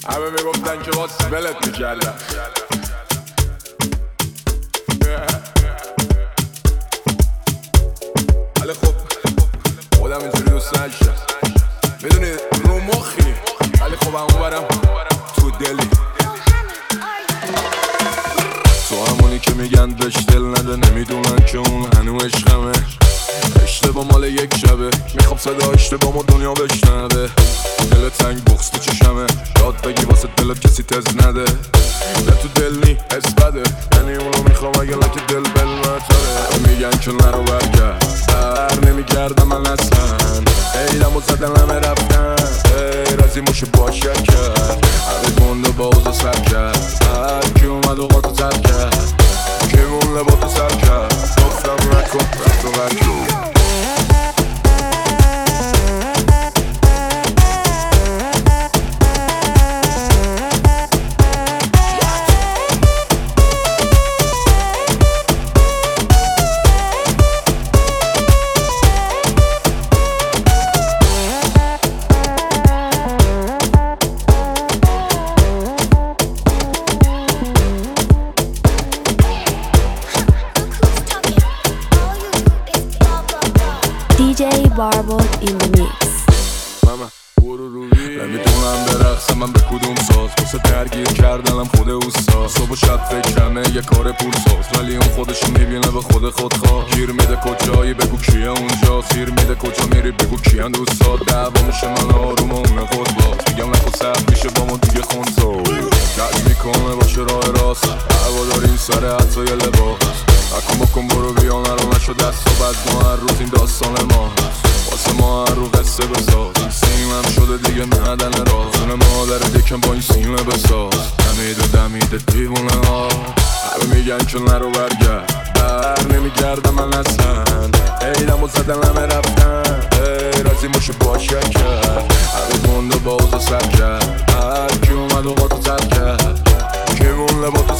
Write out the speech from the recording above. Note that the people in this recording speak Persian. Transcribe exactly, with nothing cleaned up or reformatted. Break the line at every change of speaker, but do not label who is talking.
همه میگفتن که باز ولت میکردم. ولی خب خودم اینجوری دوست نشتم، میدونی رو مخی، ولی خب همون برم تو دلی. تو همونی که میگن بهش دل نده، نمیدونن که اون هنو عشقمه. اشتباه مال یک شبه، میخوام صدا اشتباه ما دنیا بشنوه. دل تنگ بغض تو چشمه، داد بگی واسه دلت کسی تز نده. نه تو دل نی حس بده، یعنی اونو میخوام اگه لکه دل بل نتره. میگن که نرو برگرد، بر نمیگردم من اصلا. ایدم و زدن همه رفتن، غیر از این موشه باشه کرد. همه گنده با اوزا سر کرد، هر کی اومد و قاطو تر کرد. کی مون لباتو سر کرد، گفتم نکن رفت و غرکو.
دی جی Barbot in the mix.
ماما برو روی نمیتونم برقصم من به کدوم ساز، واسه درگیر کردنم خود اوستا. صبح و شب فکرمه یه کار پول ساز، ولی اون خودشو میبینه به خود خودخواه. گیر میده کجایی بگو کیه اونجا، سیر میده کجا میری بگو کیان دوستات. دعوا میشه من آروم و اون خود باز، میگم نکن سخت میشه با ما دیگه خونسو. کج میکنه باشه راه راست، هوا داریم سر حتی یه لباس. نکن بکن برو بیا نرو نشو دست و بد ما هر روز این داستان ماست. واسه ما هر رو قصه بساز، این سیمم شده دیگه معدن راز. اون مادر دکم با این سینه بساز، دمیده دمیده دیوونه ها. همه میگن که نرو برگرد، بر نمیگردم من اصلا. ایدم و زدن همه رفتن، غیر از این موشه باشه کرد. همه گنده با اوزا سر کرد، هر کی اومد و قاطو تر کرد. کی مون لباتو